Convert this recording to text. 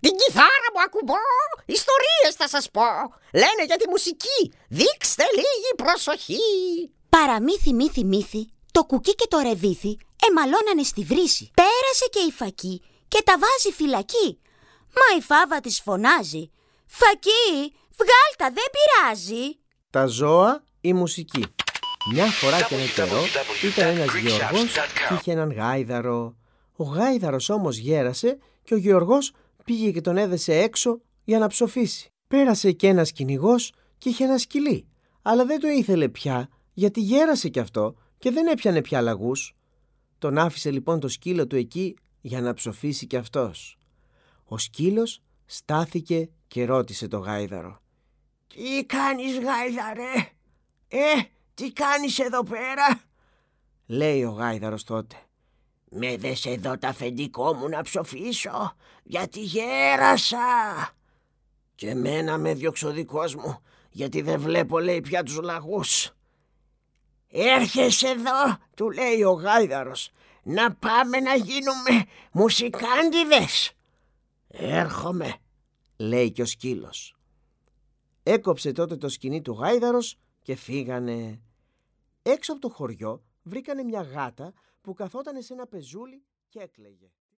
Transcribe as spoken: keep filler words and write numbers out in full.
Την κιθάρα μου ακουμπώ, ιστορίες θα σας πω. Λένε για τη μουσική, δείξτε λίγη προσοχή. Παραμύθι, μύθι, μύθι, το κουκί και το ρεβίθι εμαλώνανε στη βρύση. Πέρασε και η Φακή και τα βάζει φυλακή. Μα η Φάβα της φωνάζει, «Φακή, βγάλτα, δεν πειράζει». Τα ζώα, η μουσική. Μια φορά και ένα καιρό ήταν ένας γεωργός και είχε έναν γάιδαρο. Ο γάιδαρος όμως γέρασε και ο γεωργός πήγε και τον έδεσε έξω για να ψοφήσει. Πέρασε και ένας κυνηγός και είχε ένα σκυλί, αλλά δεν το ήθελε πια γιατί γέρασε κι αυτό και δεν έπιανε πια λαγούς. Τον άφησε λοιπόν το σκύλο του εκεί για να ψοφήσει κι αυτός. Ο σκύλος στάθηκε και ρώτησε το γάιδαρο, «Τι κάνεις, γάιδαρε? Ε, τι κάνεις εδώ πέρα?» Λέει ο γάιδαρος τότε, «Με δες εδώ τα αφεντικό μου να ψοφήσω, γιατί γέρασα. Και εμένα με διώξε ο δικός μου, γιατί δεν βλέπω, λέει, πια τους λαγούς. Έρχεσαι εδώ», του λέει ο γάιδαρος, «να πάμε να γίνουμε μουσικάντιδες». «Έρχομαι», λέει και ο σκύλος. Έκοψε τότε το σκοινί του γάιδαρος και φύγανε. Έξω από το χωριό βρήκανε μια γάτα που καθότανε σε ένα πεζούλι και έκλαιγε.